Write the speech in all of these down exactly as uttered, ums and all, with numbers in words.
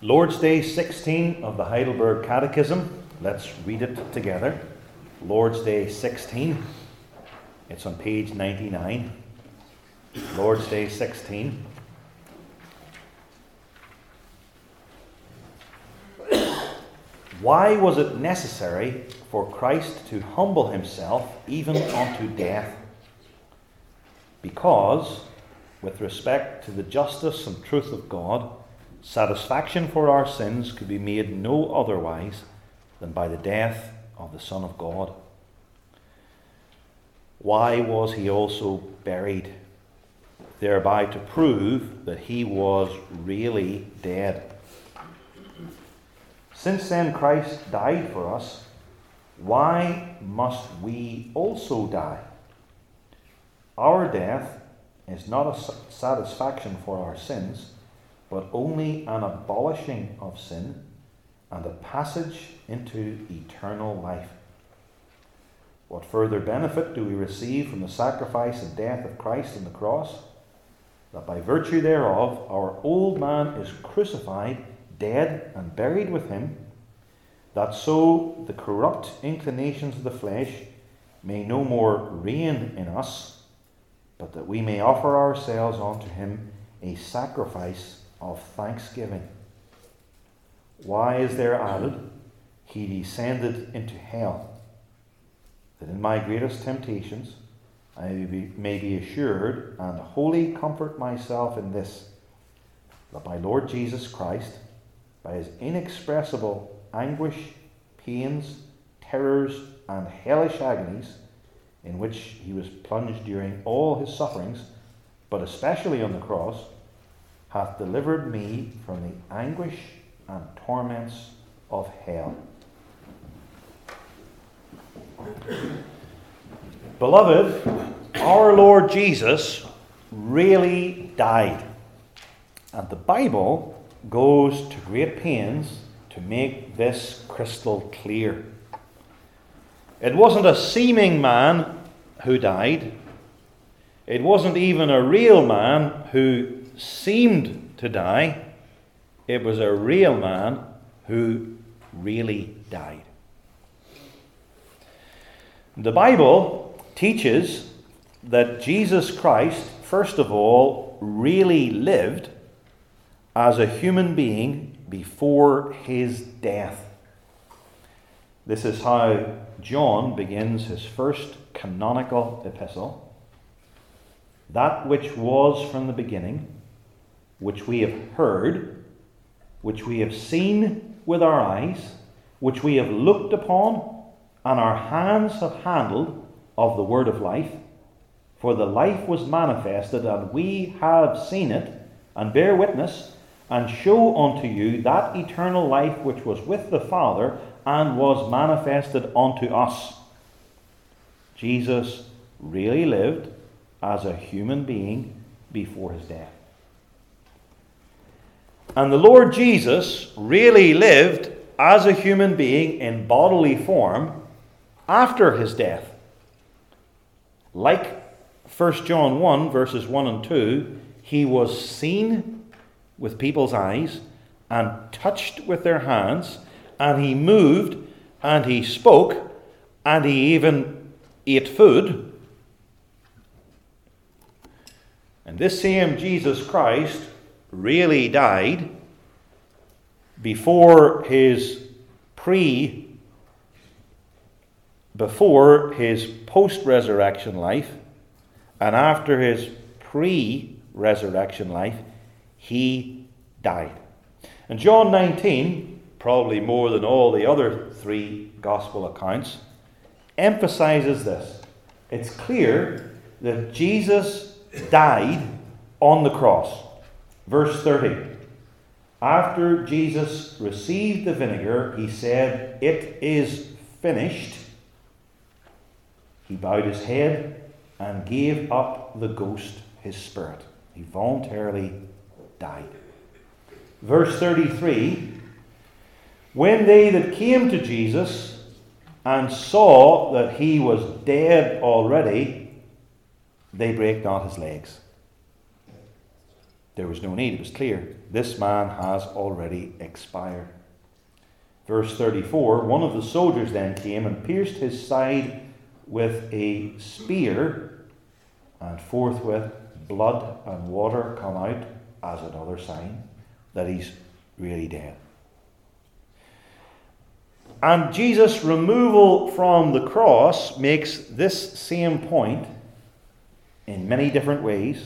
Lord's Day sixteen of the Heidelberg Catechism. Let's read it together. Lord's Day sixteen. It's on page ninety-nine. Lord's Day sixteen. Why was it necessary for Christ to humble himself even unto death? Because, with respect to the justice and truth of God, satisfaction for our sins could be made no otherwise than by the death of the Son of God. Why was he also buried? Thereby to prove that he was really dead. Since then Christ died for us, why must we also die? Our death is not a satisfaction for our sins, but only an abolishing of sin and a passage into eternal life. What further benefit do we receive from the sacrifice and death of Christ on the cross? That by virtue thereof our old man is crucified, dead, and buried with him, that so the corrupt inclinations of the flesh may no more reign in us, but that we may offer ourselves unto him a sacrifice of thanksgiving. Why is there added, he descended into hell, that in my greatest temptations I may be assured and wholly comfort myself in this, that my Lord Jesus Christ, by his inexpressible anguish, pains, terrors, and hellish agonies, in which he was plunged during all his sufferings, but especially on the cross, hath delivered me from the anguish and torments of hell. Beloved, our Lord Jesus really died. And the Bible goes to great pains to make this crystal clear. It wasn't a seeming man who died. It wasn't even a real man who seemed to die. It was a real man who really died. The Bible teaches that Jesus Christ, first of all, really lived as a human being before his death. This is how John begins his first canonical epistle. That which was from the beginning, which we have heard, which we have seen with our eyes, which we have looked upon, and our hands have handled of the word of life. For the life was manifested, and we have seen it, and bear witness, and show unto you that eternal life which was with the Father, and was manifested unto us. Jesus really lived as a human being before his death. And the Lord Jesus really lived as a human being in bodily form after his death. Like First John one, verses one and two, he was seen with people's eyes and touched with their hands, and he moved and he spoke and he even ate food. And this same Jesus Christ really died before his pre, before his post-resurrection life, and after his pre-resurrection life, he died. And John nineteen, probably more than all the other three gospel accounts, emphasizes this. It's clear that Jesus died on the cross. Verse thirty. After Jesus received the vinegar, he said, "It is finished." He bowed his head and gave up the ghost, his spirit. He voluntarily died. Verse thirty-three. When they that came to Jesus and saw that he was dead already, they brake not his legs. There was no need. It was clear. This man has already expired. Verse thirty-four, one of the soldiers then came and pierced his side with a spear, and forthwith blood and water come out as another sign that he's really dead. And Jesus' removal from the cross makes this same point in many different ways.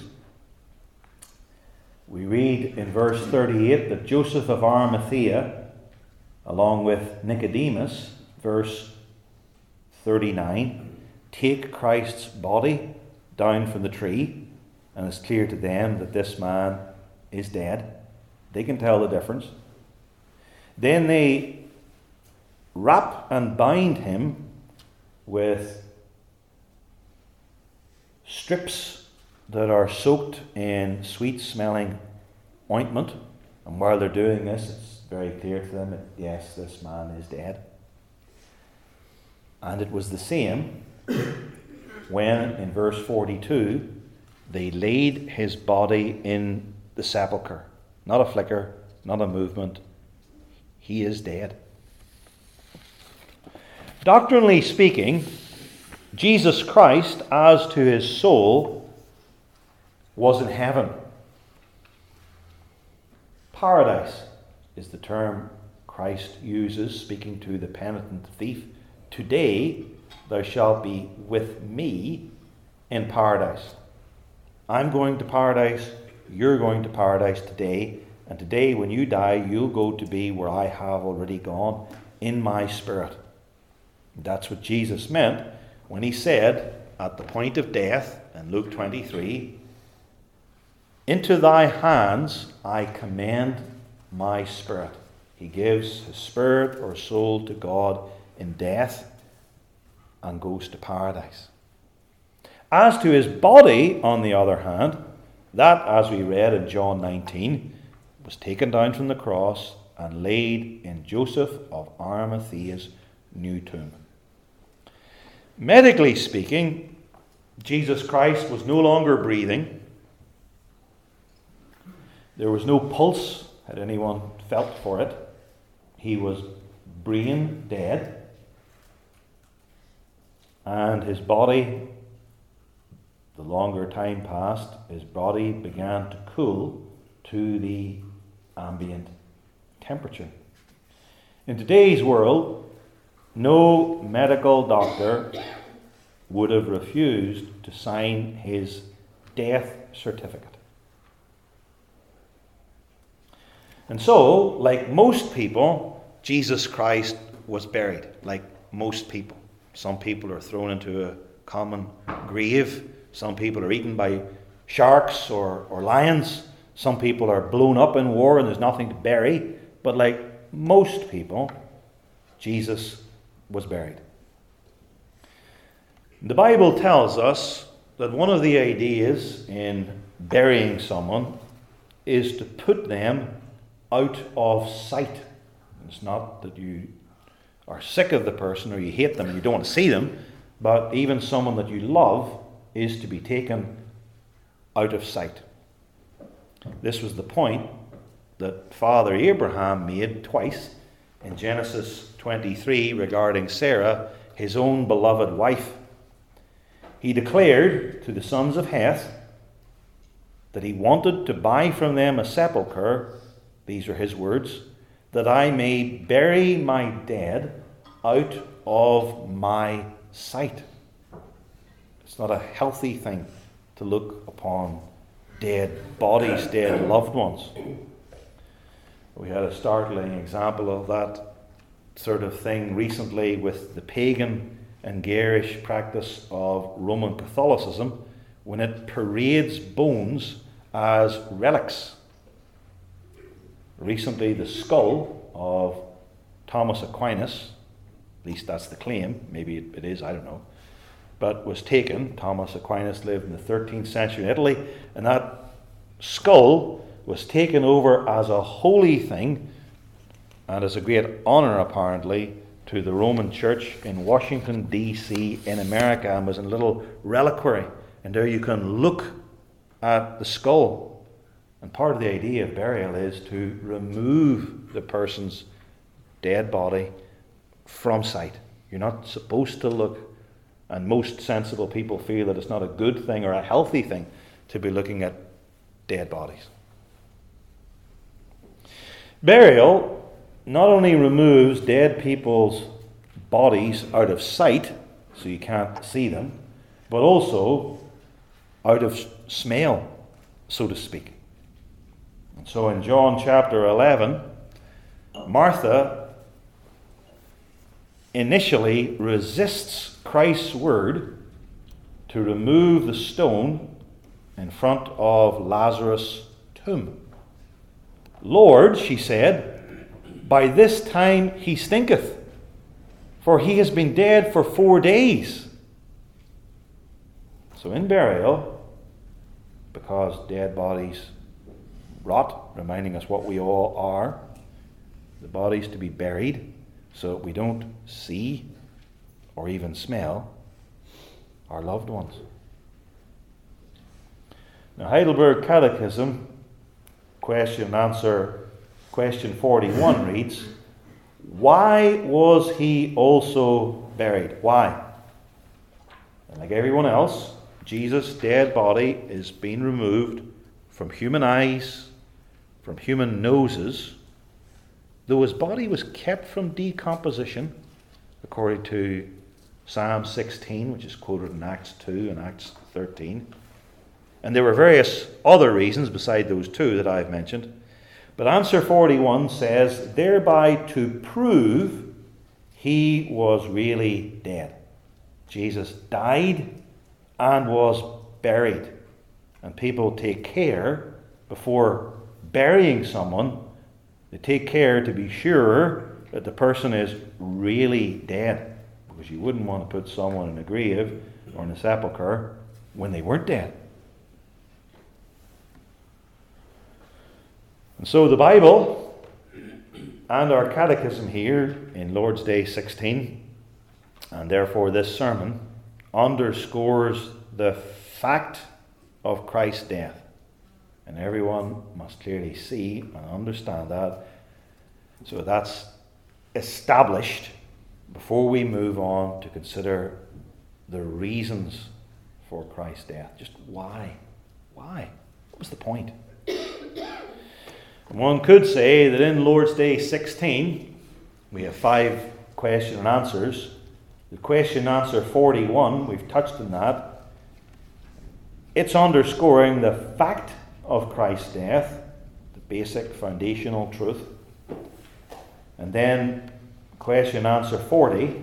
We read in verse thirty-eight that Joseph of Arimathea, along with Nicodemus, verse thirty-nine, take Christ's body down from the tree, and it's clear to them that this man is dead. They can tell the difference. Then they wrap and bind him with strips that are soaked in sweet-smelling ointment. And while they're doing this, it's very clear to them that, yes, this man is dead. And it was the same when, in verse forty-two, they laid his body in the sepulchre. Not a flicker, not a movement. He is dead. Doctrinally speaking, Jesus Christ, as to his soul, was in heaven. Paradise is the term Christ uses, speaking to the penitent thief. Today thou shalt be with me in paradise. I'm going to paradise, you're going to paradise today, and today when you die, you'll go to be where I have already gone, in my spirit. That's what Jesus meant when he said at the point of death in Luke twenty-three, into thy hands I commend my spirit. He gives his spirit or soul to God in death and goes to paradise. As to his body, on the other hand, that, as we read in John nineteen, was taken down from the cross and laid in Joseph of Arimathea's new tomb. Medically speaking, Jesus Christ was no longer breathing. There was no pulse, had anyone felt for it. He was brain dead. And his body, the longer time passed, his body began to cool to the ambient temperature. In today's world, no medical doctor would have refused to sign his death certificate. And so, like most people, Jesus Christ was buried, like most people. Some people are thrown into a common grave. Some people are eaten by sharks or, or lions. Some people are blown up in war and there's nothing to bury. But like most people, Jesus was buried. The Bible tells us that one of the ideas in burying someone is to put them out of sight. It's not that you are sick of the person or you hate them and you don't want to see them, but even someone that you love is to be taken out of sight. This was the point that Father Abraham made twice in Genesis twenty-three regarding Sarah, his own beloved wife. He declared to the sons of Heth that he wanted to buy from them a sepulchre, these are his words, that I may bury my dead out of my sight. It's not a healthy thing to look upon dead bodies, dead loved ones. We had a startling example of that sort of thing recently with the pagan and garish practice of Roman Catholicism when it parades bones as relics. Recently, the skull of Thomas Aquinas, at least that's the claim, maybe it is, I don't know, but was taken. Thomas Aquinas lived in the thirteenth century in Italy, and that skull was taken over as a holy thing and as a great honor, apparently, to the Roman Church in Washington, D C in America, and was in a little reliquary. And there you can look at the skull. And part of the idea of burial is to remove the person's dead body from sight. You're not supposed to look, and most sensible people feel that it's not a good thing or a healthy thing to be looking at dead bodies. Burial not only removes dead people's bodies out of sight, so you can't see them, but also out of smell, so to speak. And so in John chapter eleven, Martha initially resists Christ's word to remove the stone in front of Lazarus' tomb. Lord, she said, by this time he stinketh, for he has been dead for four days. So in burial, because dead bodies rot, reminding us what we all are, the body's to be buried so that we don't see or even smell our loved ones. Now, Heidelberg Catechism, question and answer, question forty-one reads, why was he also buried? Why? And like everyone else, Jesus' dead body is being removed from human eyes, from human noses, though his body was kept from decomposition, according to Psalm sixteen, which is quoted in Acts two and Acts thirteen. And there were various other reasons beside those two that I've mentioned. But answer forty-one says, thereby to prove he was really dead. Jesus died and was buried. And people take care before burying someone, they take care to be sure that the person is really dead. Because you wouldn't want to put someone in a grave or in a sepulchre when they weren't dead. And so the Bible and our catechism here in Lord's Day sixteen, and therefore this sermon, underscores the fact of Christ's death. And everyone must clearly see and understand that. So that's established before we move on to consider the reasons for Christ's death. Just why? Why? What was the point? One could say that in Lord's Day sixteen, we have five question and answers. The question and answer forty-one, we've touched on that. It's underscoring the fact of Christ's death, the basic foundational truth. And then question and answer forty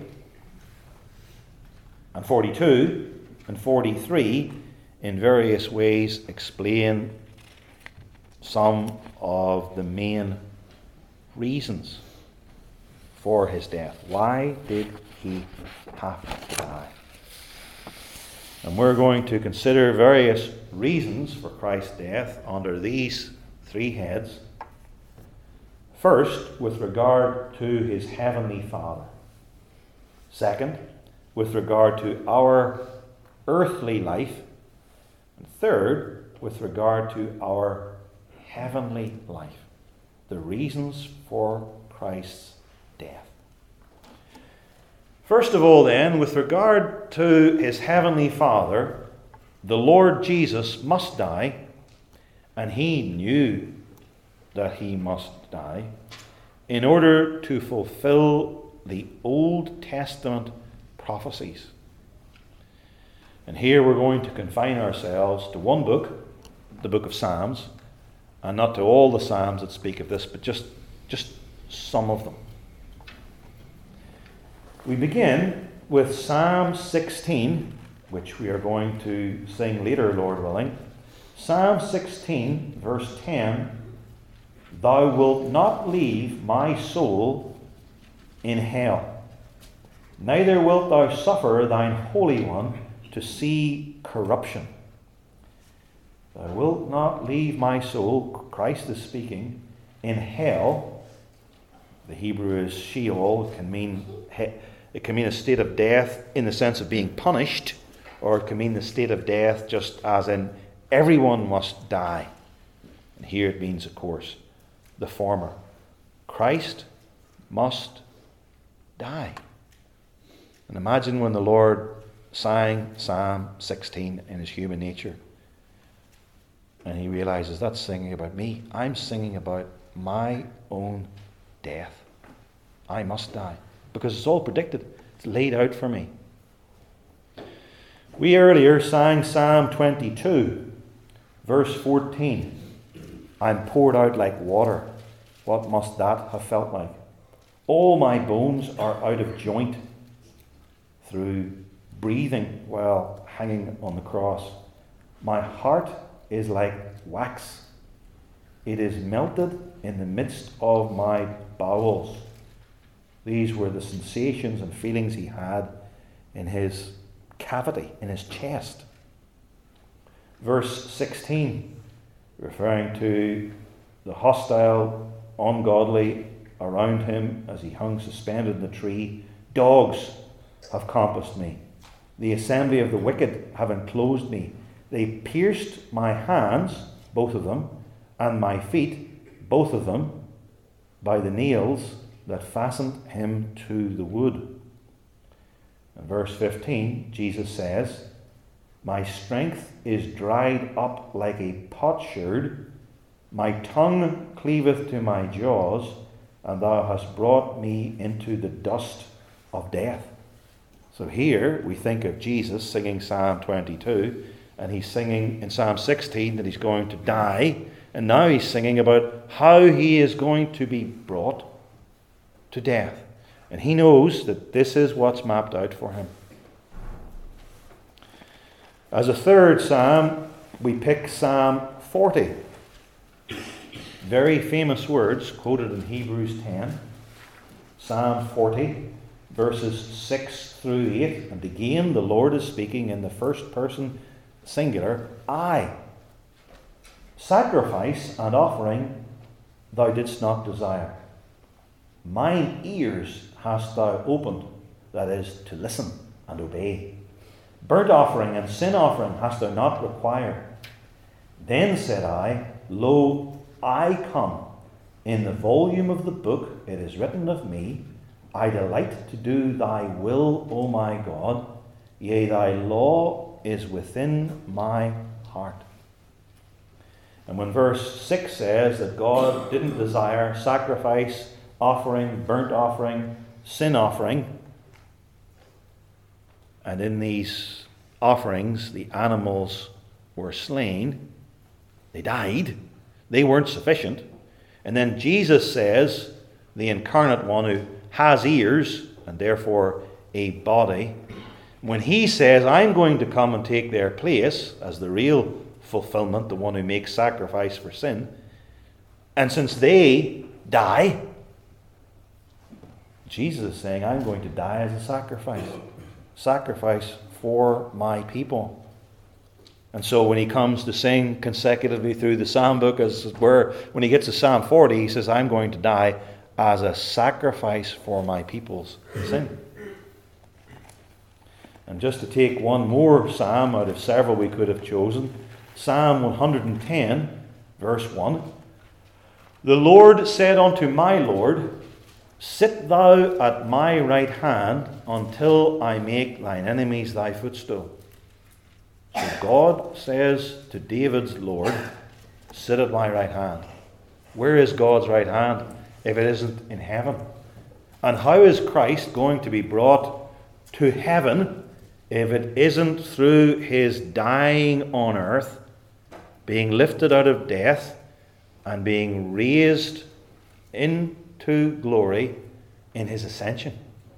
and forty-two and forty-three in various ways explain some of the main reasons for his death. Why did he have to die? And we're going to consider various reasons for Christ's death under these three heads. First, with regard to his heavenly Father. Second, with regard to our earthly life. And third, with regard to our heavenly life. The reasons for Christ's death. First of all then, with regard to his heavenly Father, the Lord Jesus must die, and he knew that he must die, in order to fulfill the Old Testament prophecies. And here we're going to confine ourselves to one book, the book of Psalms, and not to all the Psalms that speak of this, but just, just some of them. We begin with Psalm sixteen, which we are going to sing later, Lord willing. Psalm sixteen, verse ten, Thou wilt not leave my soul in hell, neither wilt thou suffer thine Holy One to see corruption. Thou wilt not leave my soul, Christ is speaking, in hell. The Hebrew is Sheol. It can mean it can mean a state of death in the sense of being punished, or it can mean the state of death just as in everyone must die. And here it means, of course, the former. Christ must die. And imagine when the Lord sang Psalm sixteen in his human nature, and he realizes that's singing about me. I'm singing about my own death. I must die. Because it's all predicted. It's laid out for me. We earlier sang Psalm twenty-two, verse fourteen. I'm poured out like water. What must that have felt like? All my bones are out of joint through breathing while hanging on the cross. My heart is like wax. It is melted in the midst of my bowels. These were the sensations and feelings he had in his cavity, in his chest. Verse sixteen, referring to the hostile, ungodly around him as he hung suspended in the tree. Dogs have compassed me. The assembly of the wicked have enclosed me. They pierced my hands, both of them, and my feet, both of them, by the nails that fastened him to the wood. In verse fifteen, Jesus says, my strength is dried up like a potsherd. My tongue cleaveth to my jaws, and thou hast brought me into the dust of death. So here we think of Jesus singing Psalm twenty-two, and he's singing in Psalm sixteen that he's going to die, and now he's singing about how he is going to be brought to death. And he knows that this is what's mapped out for him. As a third psalm, we pick Psalm forty. Very famous words quoted in Hebrews ten. Psalm forty, verses six through eight. And again, the Lord is speaking in the first person singular. I, sacrifice and offering thou didst not desire. Mine ears hast thou opened, that is, to listen and obey. Burnt offering and sin offering hast thou not required. Then said I, Lo, I come. In the volume of the book it is written of me, I delight to do thy will, O my God. Yea, thy law is within my heart. And when verse six says that God didn't desire sacrifice, offering, burnt offering, sin offering, and in these offerings the animals were slain, they died, they weren't sufficient. And then Jesus says, the incarnate one who has ears and therefore a body, when he says, I'm going to come and take their place as the real fulfillment, the one who makes sacrifice for sin, and since they die, Jesus is saying, I'm going to die as a sacrifice. Sacrifice for my people. And so when he comes to sing consecutively through the psalm book, as it were, when he gets to Psalm forty, he says, I'm going to die as a sacrifice for my people's sin. And just to take one more psalm out of several we could have chosen, Psalm one hundred ten, verse one. The Lord said unto my Lord, Sit thou at my right hand until I make thine enemies thy footstool. So God says to David's Lord, sit at my right hand. Where is God's right hand if it isn't in heaven? And how is Christ going to be brought to heaven if it isn't through his dying on earth, being lifted out of death, and being raised into glory in his ascension?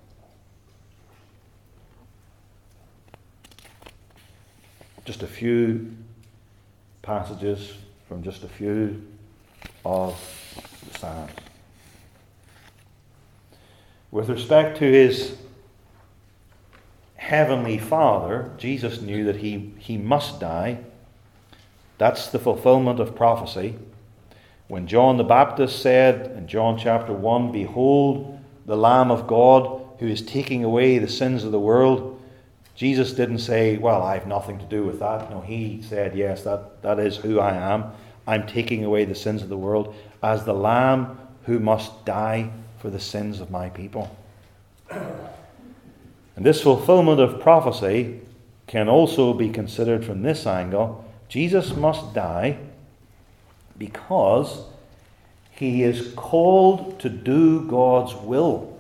Just a few passages from just a few of the Psalms. With respect to his heavenly Father, Jesus knew that he, he must die. That's the fulfillment of prophecy. When John the Baptist said in John chapter one, Behold the Lamb of God who is taking away the sins of the world, Jesus didn't say, well, I have nothing to do with that. No, he said, yes, that, that is who I am. I'm taking away the sins of the world as the Lamb who must die for the sins of my people. And this fulfillment of prophecy can also be considered from this angle. Jesus must die because he is called to do God's will.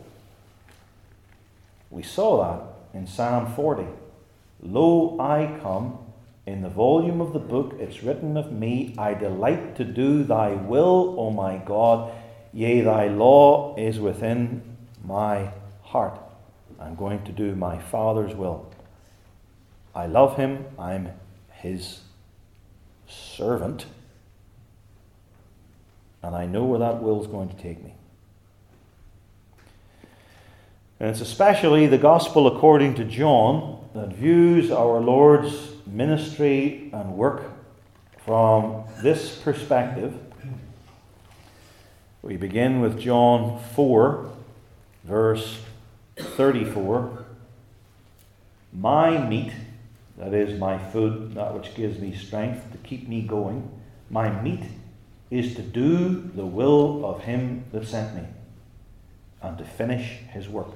We saw that in Psalm forty. Lo, I come, in the volume of the book it's written of me, I delight to do thy will, O my God, yea, thy law is within my heart. I'm going to do my Father's will. I love him, I'm his servant, and I know where that will is going to take me. And it's especially the Gospel according to John that views our Lord's ministry and work from this perspective. We begin with John four, verse thirty-four. My meat, that is my food, that which gives me strength to keep me going, my meat is to do the will of him that sent me and to finish his work.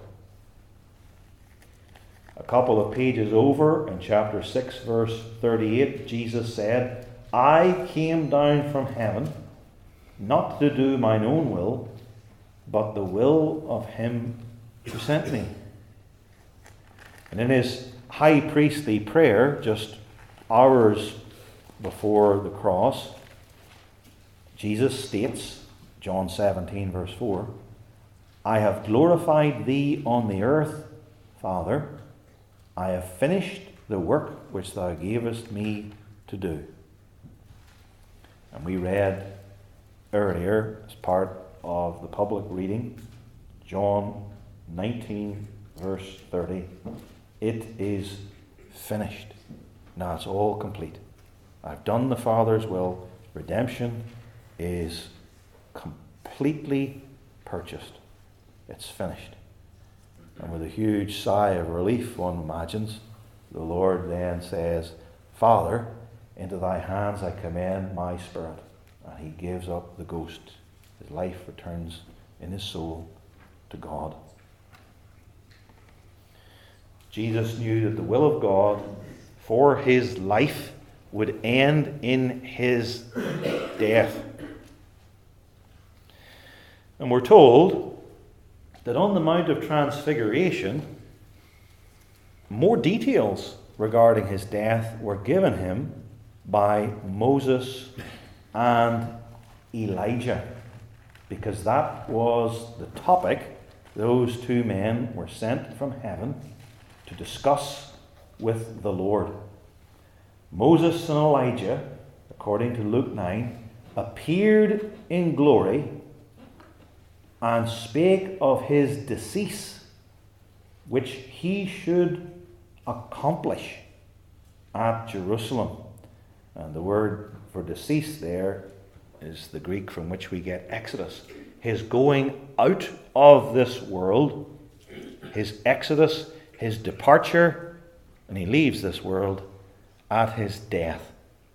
A couple of pages over, in chapter six, verse thirty-eight, Jesus said, I came down from heaven not to do mine own will, but the will of him who sent me. And in his high priestly prayer, just hours before the cross, Jesus states, John seventeen, verse four, I have glorified thee on the earth, Father. I have finished the work which thou gavest me to do. And we read earlier, as part of the public reading, John nineteen, verse thirty, it is finished. Now it's all complete. I've done the Father's will. Redemption is completely purchased. It's finished. And with a huge sigh of relief, one imagines, the Lord then says, Father, into thy hands I commend my spirit. And he gives up the ghost. His life returns in his soul to God. Jesus knew that the will of God for his life would end in his death. And we're told that on the Mount of Transfiguration, more details regarding his death were given him by Moses and Elijah, because that was the topic those two men were sent from heaven to discuss with the Lord. Moses and Elijah, according to Luke nine, appeared in glory and spake of his decease, which he should accomplish at Jerusalem. And the word for decease there is the Greek from which we get Exodus. His going out of this world, his exodus, his departure, and he leaves this world at his death.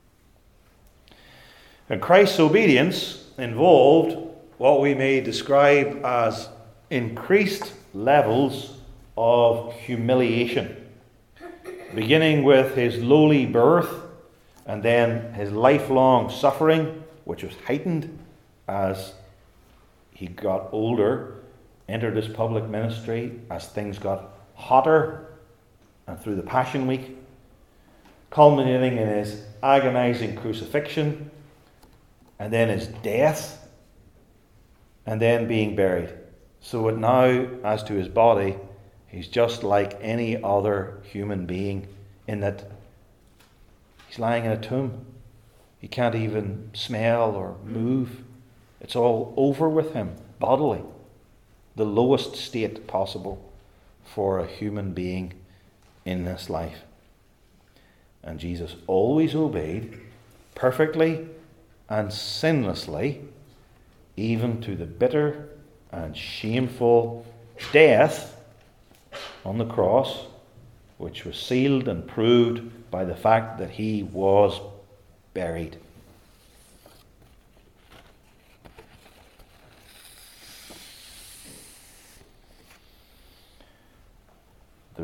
And Christ's obedience involved what we may describe as increased levels of humiliation, beginning with his lowly birth and then his lifelong suffering, which was heightened as he got older, entered his public ministry, as things got hotter, and through the Passion Week, culminating in his agonizing crucifixion, and then his death, and then being buried. So that now, as to his body, he's just like any other human being, in that he's lying in a tomb. He can't even smell or move. It's all over with him, bodily. The lowest state possible for a human being in this life. And Jesus always obeyed perfectly and sinlessly, even to the bitter and shameful death on the cross, which was sealed and proved by the fact that he was buried.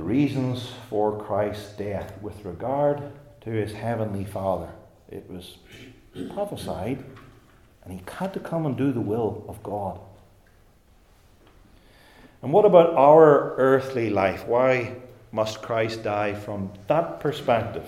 the reasons for Christ's death with regard to his heavenly Father. It was prophesied, and he had to come and do the will of God. And what about our earthly life? Why must Christ die from that perspective?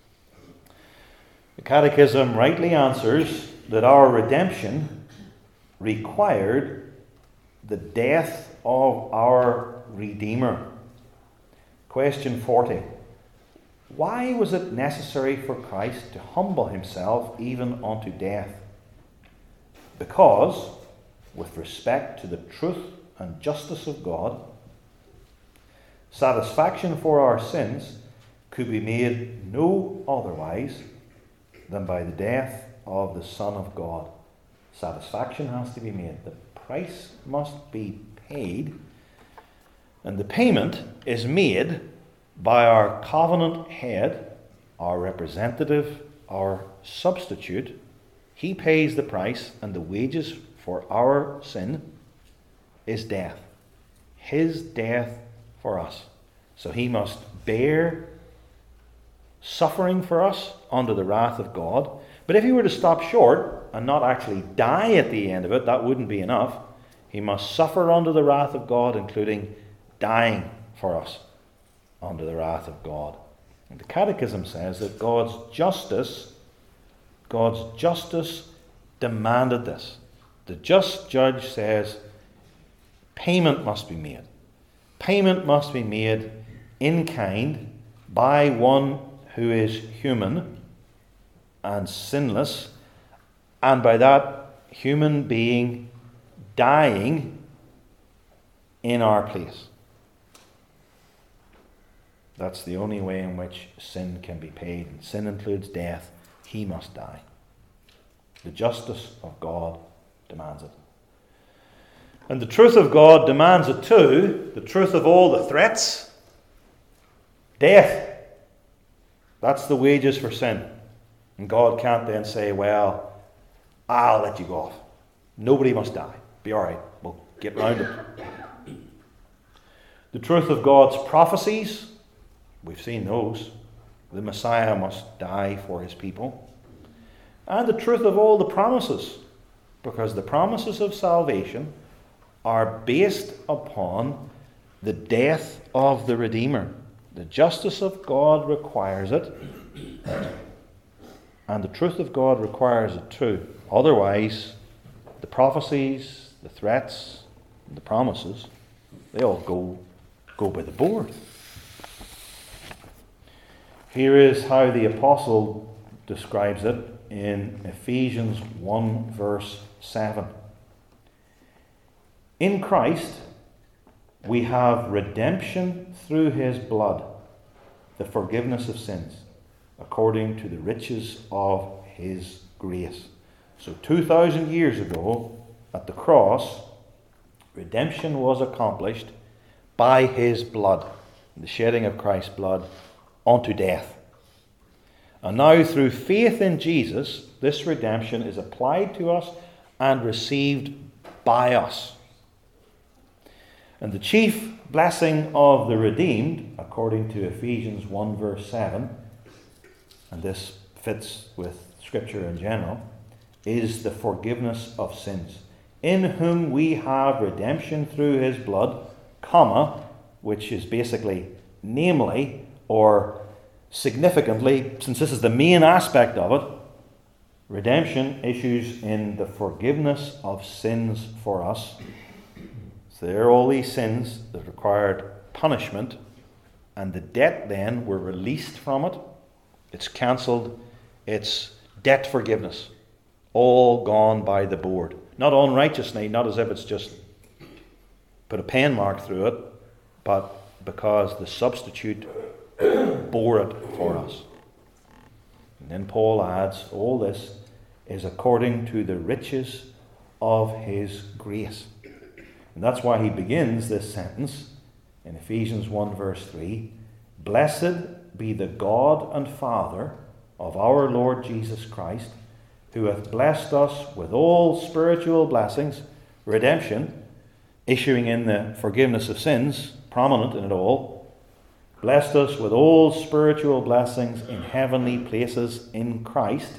The Catechism rightly answers that our redemption required the death of our Redeemer. Question forty. Why was it necessary for Christ to humble himself even unto death? Because, with respect to the truth and justice of God, satisfaction for our sins could be made no otherwise than by the death of the Son of God. Satisfaction has to be made. The price must be paid, and the payment is made by our covenant head, our representative, our substitute. He pays the price, and the wages for our sin is death. His death for us. So he must bear suffering for us under the wrath of God. But if he were to stop short and not actually die at the end of it, that wouldn't be enough. He must suffer under the wrath of God, including dying for us under the wrath of God. And the Catechism says that God's justice, God's justice demanded this. The just judge says payment must be made. Payment must be made in kind by one who is human and sinless, and by that human being dying in our place. That's the only way in which sin can be paid. And sin includes death. He must die. The justice of God demands it. And the truth of God demands it too. The truth of all the threats. Death. That's the wages for sin. And God can't then say, well, I'll let you go off. Nobody must die. Be all right. We'll get round it. The truth of God's prophecies. We've seen those. The Messiah must die for his people. And the truth of all the promises. Because the promises of salvation are based upon the death of the Redeemer. The justice of God requires it. And the truth of God requires it too. Otherwise, the prophecies, the threats, and the promises, they all go, go by the board. Here is how the apostle describes it in Ephesians one verse seven. In Christ we have redemption through his blood, the forgiveness of sins, according to the riches of his grace. So two thousand years ago, at the cross, redemption was accomplished by his blood, the shedding of Christ's blood unto death. And now through faith in Jesus, this redemption is applied to us and received by us. And the chief blessing of the redeemed, according to Ephesians one verse seven, and this fits with Scripture in general, is the forgiveness of sins, in whom we have redemption through his blood, comma, which is basically namely or significantly, since this is the main aspect of it, redemption issues in the forgiveness of sins for us. So there are all these sins that required punishment, and the debt then, we're released from it. It's cancelled. It's debt forgiveness. All gone by the board. Not unrighteously, not as if it's just put a pen mark through it, but because the substitute bore it for us. And then Paul adds, all this is according to the riches of his grace. And that's why he begins this sentence in Ephesians one verse three. Blessed be the God and Father of our Lord Jesus Christ, who hath blessed us with all spiritual blessings, redemption, issuing in the forgiveness of sins, prominent in it all, blessed us with all spiritual blessings in heavenly places in Christ,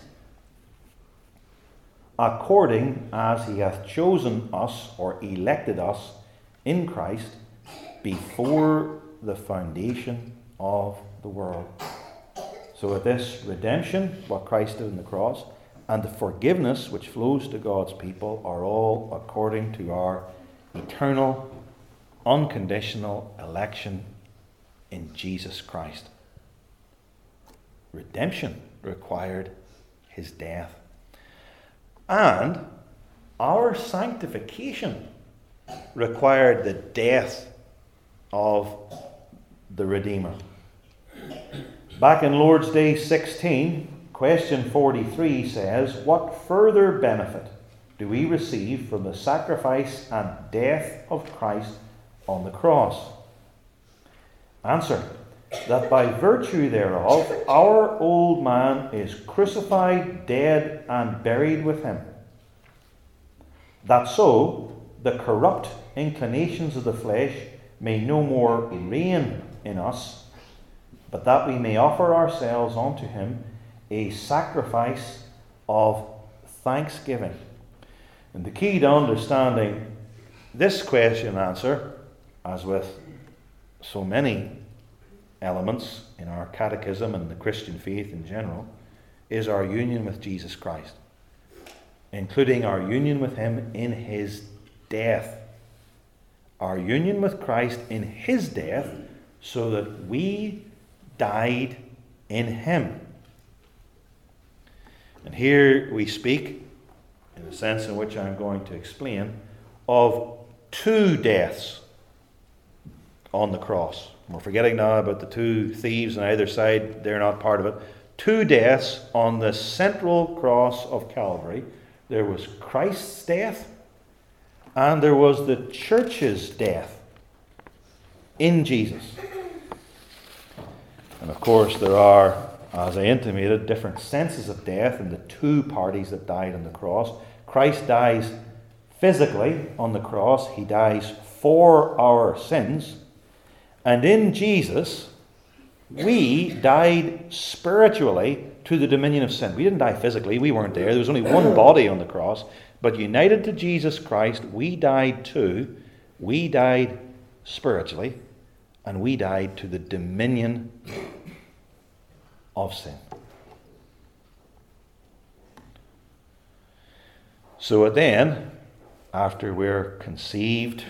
according as he hath chosen us or elected us in Christ before the foundation of the world. So with this redemption, what Christ did on the cross, and the forgiveness which flows to God's people are all according to our eternal, unconditional election in Jesus Christ. Redemption required his death. And our sanctification required the death of the Redeemer. Back in Lord's Day sixteen, question forty-three says, what further benefit do we receive from the sacrifice and death of Christ on the cross? Answer, that by virtue thereof our old man is crucified, dead, and buried with him, that so the corrupt inclinations of the flesh may no more reign in us, but that we may offer ourselves unto him a sacrifice of thanksgiving. And the key to understanding this question and answer, as with so many elements in our catechism and the Christian faith in general, is our union with Jesus Christ, including our union with him in his death. Our union with Christ in his death, so that we died in him. And here we speak, in the sense in which I'm going to explain, of two deaths on the cross. We're forgetting now about the two thieves on either side. They're not part of it. Two deaths on the central cross of Calvary. There was Christ's death, and there was the church's death in Jesus. And of course there are, as I intimated, different senses of death in the two parties that died on the cross. Christ dies physically on the cross. He dies for our sins. And in Jesus, we died spiritually to the dominion of sin. We didn't die physically. We weren't there. There was only one body on the cross. But united to Jesus Christ, we died too. We died spiritually. And we died to the dominion of sin. So then, after we're conceived,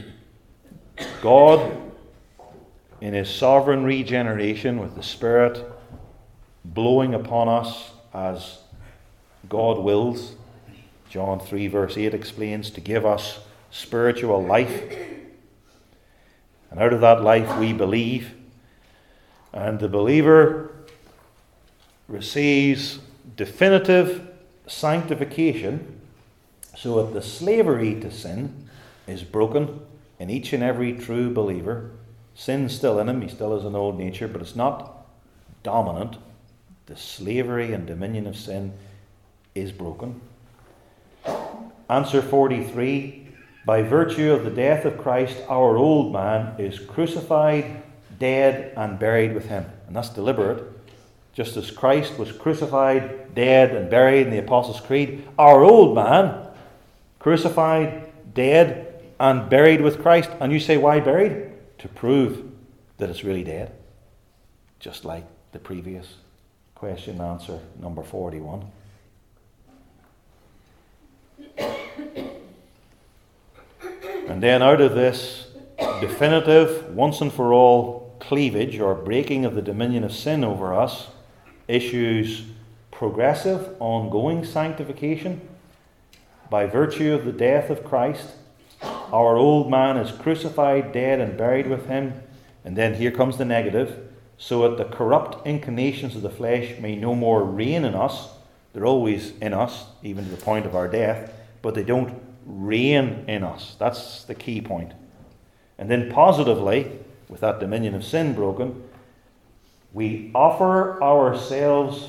God, in his sovereign regeneration, with the Spirit blowing upon us as God wills, John three verse eight explains, to give us spiritual life. And out of that life we believe. And the believer receives definitive sanctification, so that the slavery to sin is broken in each and every true believer. Sin's still in him, he still has an old nature, but it's not dominant. The slavery and dominion of sin is broken. Answer forty-three, by virtue of the death of Christ, our old man is crucified, dead, and buried with him. And that's deliberate. Just as Christ was crucified, dead, and buried in the Apostles' Creed, our old man, crucified, dead, and buried with Christ. And you say, why buried? To prove that it's really dead. Just like the previous question and answer, number forty-one. And then out of this definitive, once and for all cleavage or breaking of the dominion of sin over us, issues progressive, ongoing sanctification. By virtue of the death of Christ, our old man is crucified, dead, and buried with him. And then here comes the negative. So that the corrupt inclinations of the flesh may no more reign in us. They're always in us, even to the point of our death, but they don't reign in us. That's the key point. And then positively, with that dominion of sin broken, we offer ourselves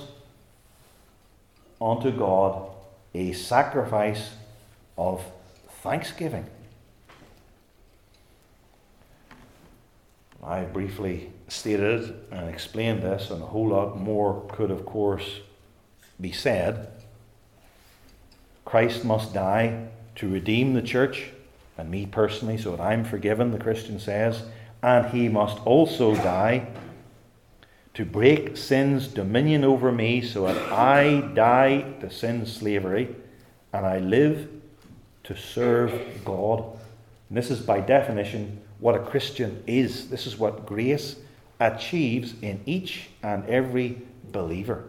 unto God a sacrifice of thanksgiving. I briefly stated and explained this, and a whole lot more could, of course, be said. Christ must die to redeem the church and me personally, so that I'm forgiven, the Christian says. And he must also die to break sin's dominion over me, so that I die to sin's slavery and I live to serve God. And this is by definition what a Christian is. This is what grace achieves in each and every believer.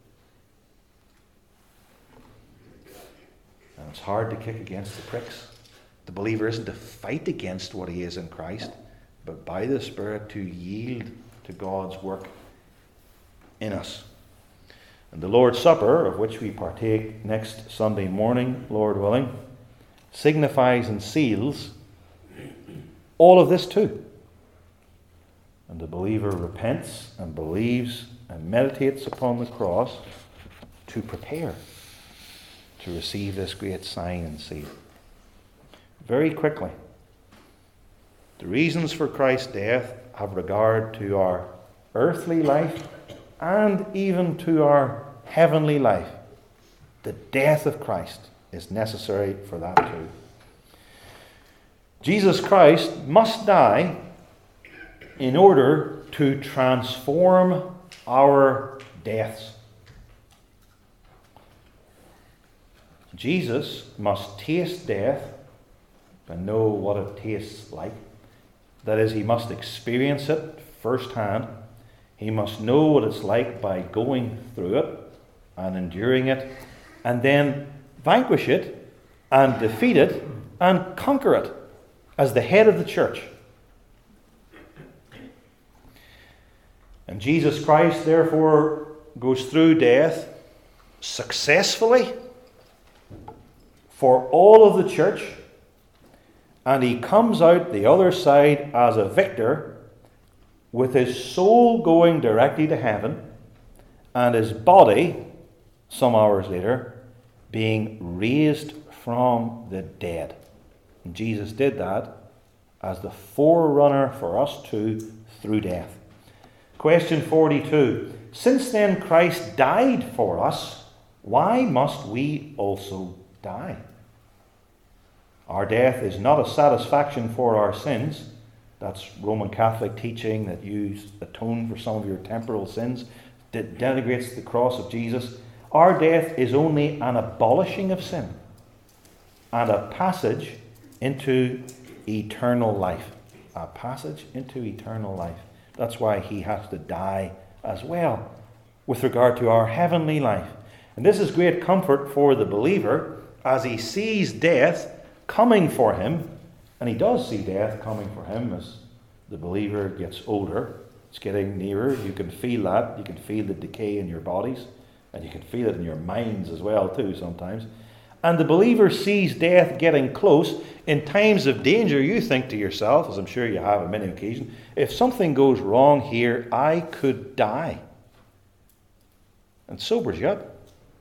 And it's hard to kick against the pricks. The believer isn't to fight against what he is in Christ, but by the Spirit to yield to God's work in us. And the Lord's Supper, of which we partake next Sunday morning, Lord willing, signifies and seals all of this too. And the believer repents and believes and meditates upon the cross to prepare to receive this great sign and seal. Very quickly, the reasons for Christ's death have regard to our earthly life and even to our heavenly life. The death of Christ is necessary for that too. Jesus Christ must die in order to transform our deaths. Jesus must taste death and know what it tastes like. That is, he must experience it firsthand. He must know what it's like by going through it and enduring it, and then vanquish it and defeat it and conquer it as the head of the church. And Jesus Christ, therefore, goes through death successfully for all of the church, and he comes out the other side as a victor, with his soul going directly to heaven and his body, some hours later, being raised from the dead. And Jesus did that as the forerunner for us too through death. Question forty-two. Since then Christ died for us, why must we also die? Our death is not a satisfaction for our sins. That's Roman Catholic teaching that you atone for some of your temporal sins, that denigrates the cross of Jesus. Our death is only an abolishing of sin and a passage into eternal life. A passage into eternal life. That's why he has to die as well with regard to our heavenly life. And this is great comfort for the believer as he sees death coming for him, and he does see death coming for him as the believer gets older. It's getting nearer. You can feel that. You can feel the decay in your bodies, and you can feel it in your minds as well too sometimes. And the believer sees death getting close. In times of danger, you think to yourself, as I'm sure you have on many occasions, if something goes wrong here, I could die. And sobers you up.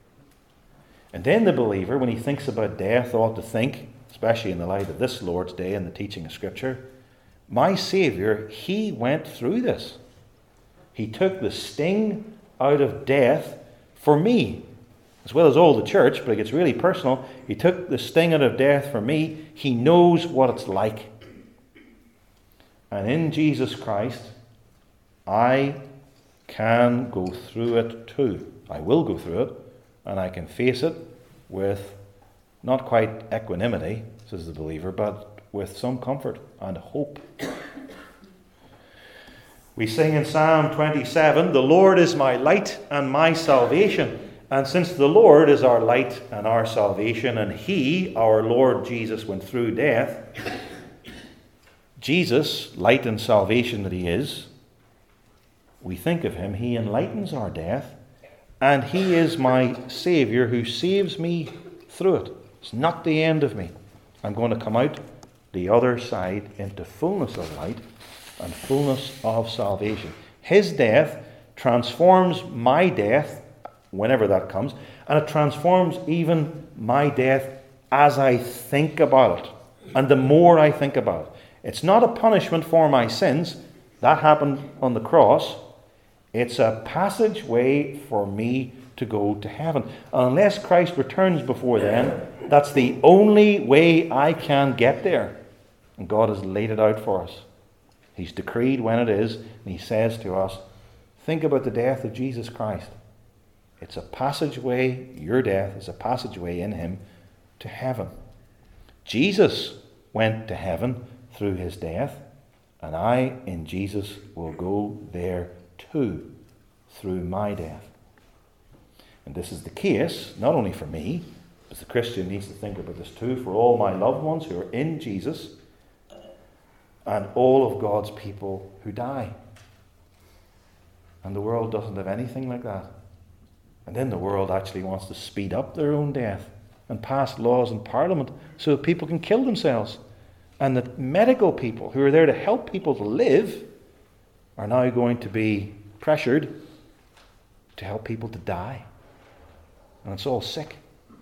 And then the believer, when he thinks about death, ought to think, especially in the light of this Lord's Day and the teaching of Scripture, my Saviour, he went through this. He took the sting out of death for me, as well as all the church, but it gets really personal. He took the sting out of death for me. He knows what it's like. And in Jesus Christ, I can go through it too. I will go through it, and I can face it with not quite equanimity, says the believer, but with some comfort and hope. We sing in Psalm twenty-seven, the Lord is my light and my salvation. And since the Lord is our light and our salvation, and he, our Lord Jesus, went through death, Jesus, light and salvation that he is, we think of him, he enlightens our death, and he is my Saviour who saves me through it. It's not the end of me. I'm going to come out the other side into fullness of light and fullness of salvation. His death transforms my death, whenever that comes, and it transforms even my death as I think about it. And the more I think about it. It's not a punishment for my sins, That happened on the cross. It's a passageway for me to go to heaven. And unless Christ returns before then, that's the only way I can get there. And God has laid it out for us. He's decreed when it is, and he says to us, think about the death of Jesus Christ. It's a passageway, your death is a passageway in him to heaven. Jesus went to heaven through his death, and I, in Jesus, will go there too, through my death. And this is the case, not only for me, but the Christian needs to think about this too, for all my loved ones who are in Jesus, and all of God's people who die. And the world doesn't have anything like that. And then the world actually wants to speed up their own death and pass laws in Parliament so that people can kill themselves. And that medical people who are there to help people to live are now going to be pressured to help people to die. And it's all sick.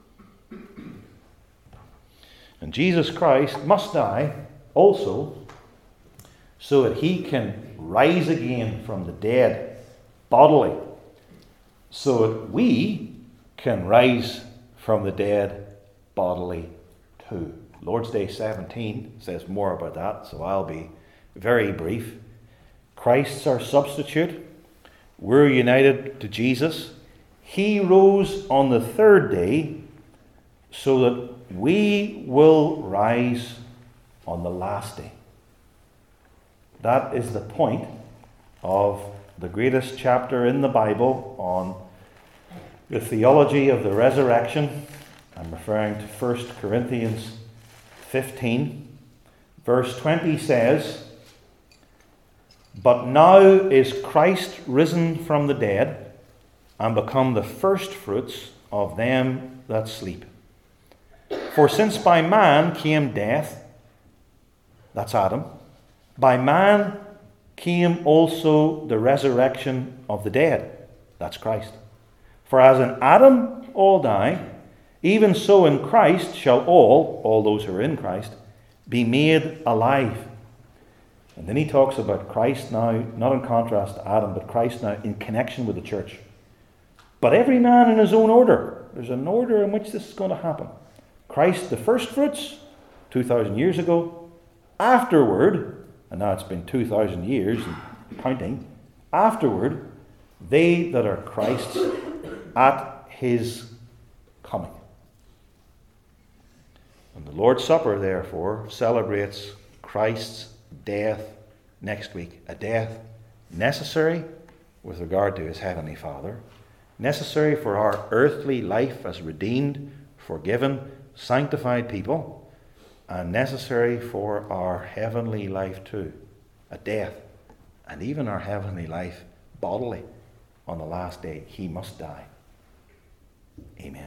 And Jesus Christ must die also so that he can rise again from the dead bodily, so that we can rise from the dead bodily too. Lord's Day seventeen says more about that, so I'll be very brief. Christ's our substitute. We're united to Jesus. He rose on the third day so that we will rise on the last day. That is the point of the greatest chapter in the Bible on the theology of the resurrection. I'm referring to First Corinthians fifteen. Verse twenty says, but now is Christ risen from the dead and become the firstfruits of them that sleep. For since by man came death, that's Adam, by man came also the resurrection of the dead, that's Christ. For as in Adam all die, even so in Christ shall all, all those who are in Christ, be made alive. And then he talks about Christ now, not in contrast to Adam, but Christ now in connection with the church. But every man in his own order. There's an order in which this is going to happen. Christ the firstfruits, two thousand years ago. Afterward, and now it's been two thousand years and counting, afterward, they that are Christ's at his coming. And the Lord's Supper, therefore, celebrates Christ's death next week. A death necessary with regard to his heavenly Father, necessary for our earthly life as redeemed, forgiven, sanctified people, and necessary for our heavenly life too. A death, and even our heavenly life bodily on the last day. He must die. Amen.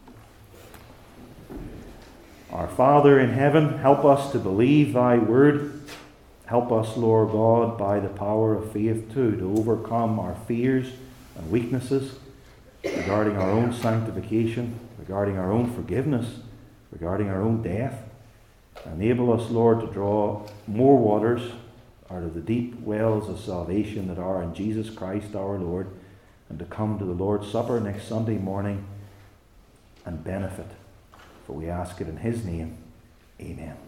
Our Father in heaven, help us to believe thy word. Help us, Lord God, by the power of faith too, to overcome our fears and weaknesses regarding our own sanctification, regarding our own forgiveness, regarding our own death. Enable us, Lord, to draw more waters out of the deep wells of salvation that are in Jesus Christ our Lord, and to come to the Lord's Supper next Sunday morning and benefit. For we ask it in his name. Amen.